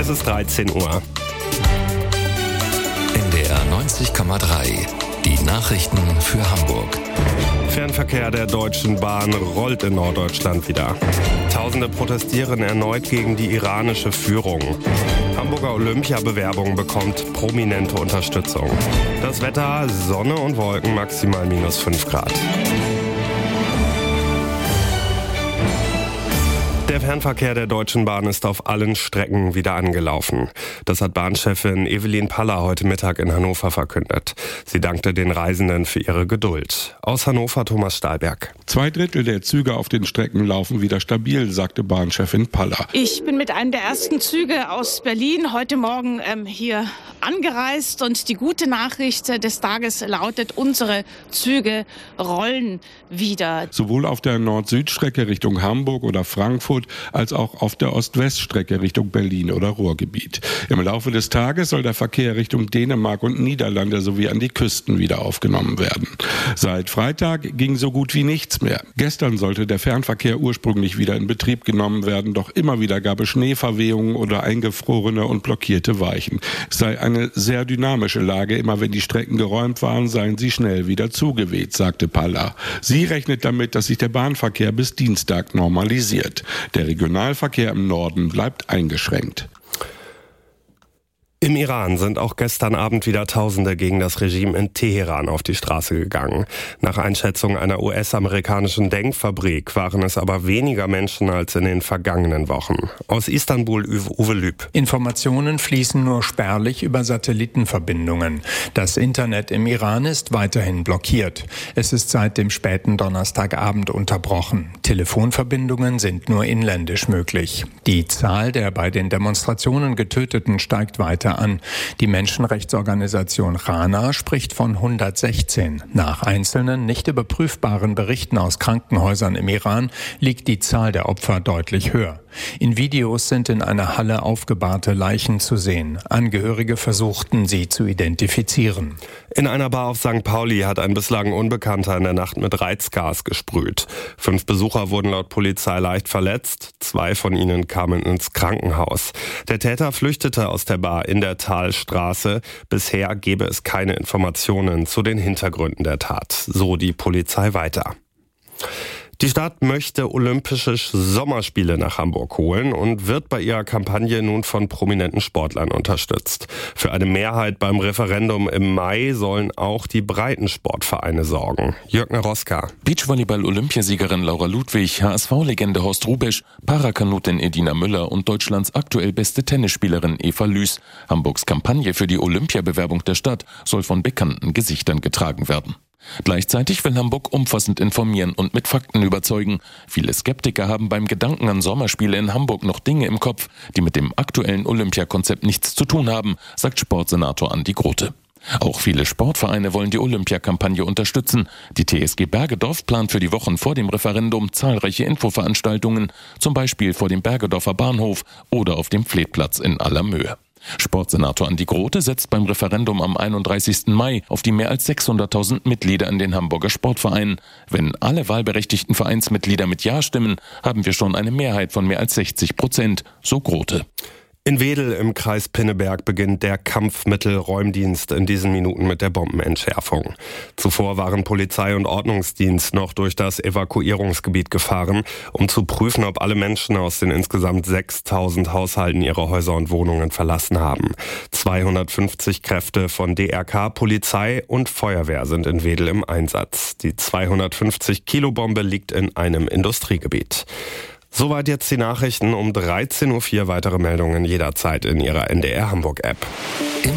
Es ist 13 Uhr. NDR 90,3. Die Nachrichten für Hamburg. Fernverkehr der Deutschen Bahn rollt in Norddeutschland wieder. Tausende protestieren erneut gegen die iranische Führung. Hamburger Olympia-Bewerbung bekommt prominente Unterstützung. Das Wetter, Sonne und Wolken, maximal -5 Grad. Der Fernverkehr der Deutschen Bahn ist auf allen Strecken wieder angelaufen. Das hat Bahnchefin Evelyn Paller heute Mittag in Hannover verkündet. Sie dankte den Reisenden für ihre Geduld. Aus Hannover Thomas Stahlberg. 2/3 der Züge auf den Strecken laufen wieder stabil, sagte Bahnchefin Paller. Ich bin mit einem der ersten Züge aus Berlin heute Morgen hier angereist und die gute Nachricht des Tages lautet, unsere Züge rollen wieder. Sowohl auf der Nord-Süd-Strecke Richtung Hamburg oder Frankfurt als auch auf der Ost-West-Strecke Richtung Berlin oder Ruhrgebiet. Im Laufe des Tages soll der Verkehr Richtung Dänemark und Niederlande sowie an die Küsten wieder aufgenommen werden. Seit Freitag ging so gut wie nichts mehr. Gestern sollte der Fernverkehr ursprünglich wieder in Betrieb genommen werden, doch immer wieder gab es Schneeverwehungen oder eingefrorene und blockierte Weichen. Es sei eine sehr dynamische Lage. Immer wenn die Strecken geräumt waren, seien sie schnell wieder zugeweht, sagte Paller. Sie rechnet damit, dass sich der Bahnverkehr bis Dienstag normalisiert. Der Regionalverkehr im Norden bleibt eingeschränkt. Im Iran sind auch gestern Abend wieder Tausende gegen das Regime in Teheran auf die Straße gegangen. Nach Einschätzung einer US-amerikanischen Denkfabrik waren es aber weniger Menschen als in den vergangenen Wochen. Aus Istanbul Uwe Lüb. Informationen fließen nur spärlich über Satellitenverbindungen. Das Internet im Iran ist weiterhin blockiert. Es ist seit dem späten Donnerstagabend unterbrochen. Telefonverbindungen sind nur inländisch möglich. Die Zahl der bei den Demonstrationen Getöteten steigt weiter an. Die Menschenrechtsorganisation RANA spricht von 116. Nach einzelnen, nicht überprüfbaren Berichten aus Krankenhäusern im Iran liegt die Zahl der Opfer deutlich höher. In Videos sind in einer Halle aufgebahrte Leichen zu sehen. Angehörige versuchten, sie zu identifizieren. In einer Bar auf St. Pauli hat ein bislang Unbekannter in der Nacht mit Reizgas gesprüht. 5 Besucher wurden laut Polizei leicht verletzt. 2 von ihnen kamen ins Krankenhaus. Der Täter flüchtete aus der Bar in der Talstraße. Bisher gebe es keine Informationen zu den Hintergründen der Tat. So die Polizei weiter. Die Stadt möchte Olympische Sommerspiele nach Hamburg holen und wird bei ihrer Kampagne nun von prominenten Sportlern unterstützt. Für eine Mehrheit beim Referendum im Mai sollen auch die Breitensportvereine sorgen. Jörg Naroska. Beachvolleyball-Olympiasiegerin Laura Ludwig, HSV-Legende Horst Rubesch, Parakanutin Edina Müller und Deutschlands aktuell beste Tennisspielerin Eva Lüß. Hamburgs Kampagne für die Olympiabewerbung der Stadt soll von bekannten Gesichtern getragen werden. Gleichzeitig will Hamburg umfassend informieren und mit Fakten überzeugen. Viele Skeptiker haben beim Gedanken an Sommerspiele in Hamburg noch Dinge im Kopf, die mit dem aktuellen Olympiakonzept nichts zu tun haben, sagt Sportsenator Andi Grote. Auch viele Sportvereine wollen die Olympiakampagne unterstützen. Die TSG Bergedorf plant für die Wochen vor dem Referendum zahlreiche Infoveranstaltungen, zum Beispiel vor dem Bergedorfer Bahnhof oder auf dem Pfledplatz in Allermöhe. Sportsenator Andi Grote setzt beim Referendum am 31. Mai auf die mehr als 600.000 Mitglieder in den Hamburger Sportvereinen. Wenn alle wahlberechtigten Vereinsmitglieder mit Ja stimmen, haben wir schon eine Mehrheit von mehr als 60%, so Grote. In Wedel im Kreis Pinneberg beginnt der Kampfmittelräumdienst in diesen Minuten mit der Bombenentschärfung. Zuvor waren Polizei und Ordnungsdienst noch durch das Evakuierungsgebiet gefahren, um zu prüfen, ob alle Menschen aus den insgesamt 6.000 Haushalten ihre Häuser und Wohnungen verlassen haben. 250 Kräfte von DRK, Polizei und Feuerwehr sind in Wedel im Einsatz. Die 250-Kilo-Bombe liegt in einem Industriegebiet. Soweit jetzt die Nachrichten um 13.04 Uhr. Weitere Meldungen jederzeit in Ihrer NDR Hamburg App.